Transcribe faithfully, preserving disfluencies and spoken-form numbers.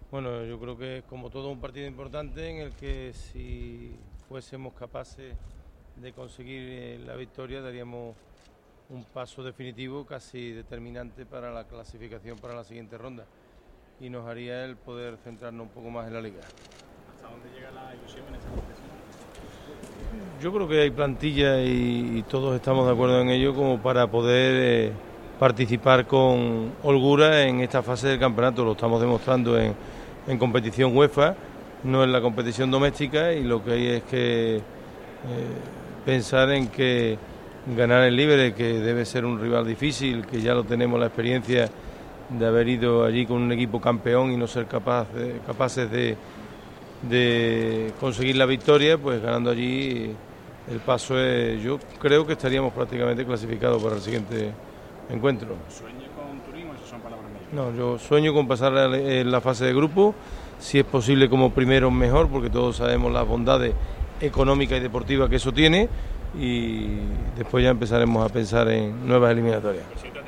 Bueno, yo creo que es como todo un partido importante en el que si fuésemos capaces de conseguir eh, la victoria daríamos un paso definitivo casi determinante para la clasificación para la siguiente ronda y nos haría el poder centrarnos un poco más en la liga. ¿Hasta dónde llega la ilusión en esta competición? Yo creo que hay plantilla y, y todos estamos de acuerdo en ello como para poder eh, participar con holgura en esta fase del campeonato. Lo estamos demostrando en, en competición UEFA, no en la competición doméstica, y lo que hay es que eh, pensar en que ganar el Líbere, que debe ser un rival difícil, que ya lo tenemos la experiencia de haber ido allí con un equipo campeón y no ser capaz de, capaces de, de conseguir la victoria, pues ganando allí el paso es, yo creo que estaríamos prácticamente clasificados para el siguiente encuentro. ¿Sueño con Turín o esas son palabras mías? No, yo sueño con pasar la, la fase de grupo, si es posible como primero mejor, porque todos sabemos las bondades económicas y deportivas que eso tiene, y después ya empezaremos a pensar en nuevas eliminatorias.